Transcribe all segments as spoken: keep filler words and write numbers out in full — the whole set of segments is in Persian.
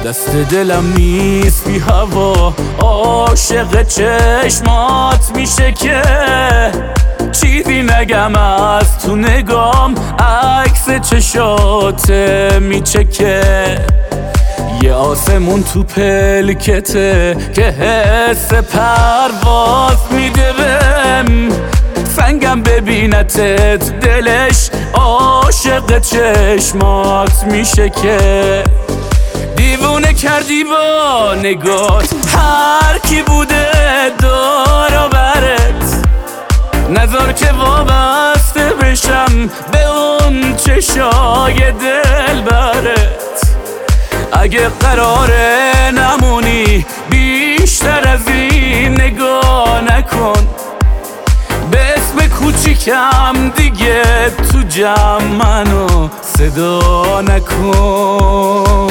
دست دلم نیست بی هوا، عاشق چشمات میشه که چیزی نگم از تو نگام، عکس چشات میچکه. یه آسمون تو پلکته که حس پرواز میده بهم، سنگم ببینتت دلش عاشق چشمات میشه که دیوونه کردی با نگات هر کی بوده دور و برت، نذار که وابسته بشم به اون چشای دل برت. اگه قراره نمونی بیشتر از این نگاه نکن، به اسم کوچیکم دیگه تو جمع منو صدا نکن.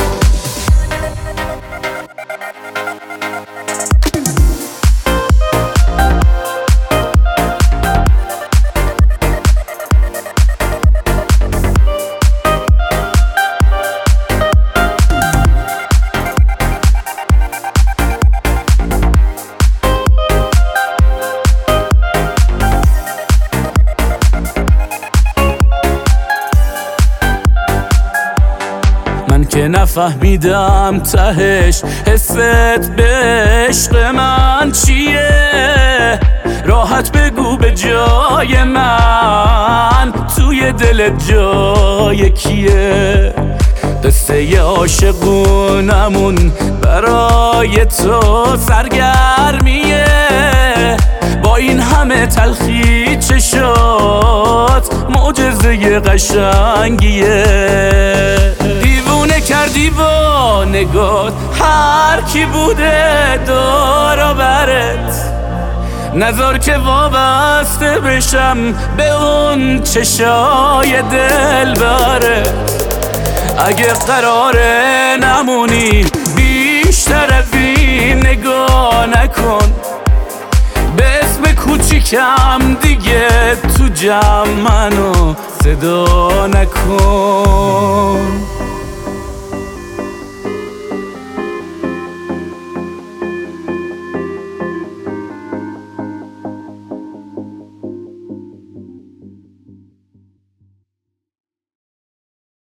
من که نفهمیدم تهش حست به عشق من چیه، راحت بگو به جای من توی دل جای کیه. قصه عاشقونمون برای تو سرگرمیه، با این همه تلخی چشات معجزه قشنگیه. دیوونه کردی با نگات هر کی بوده دور و برت، نذار که وابسته بشم به اون چشای دل برت. اگه قراره نمونی بیشتر از این نگاه نکن، به اسم کوچیکم دیگه تو جمع منو صدا نکن.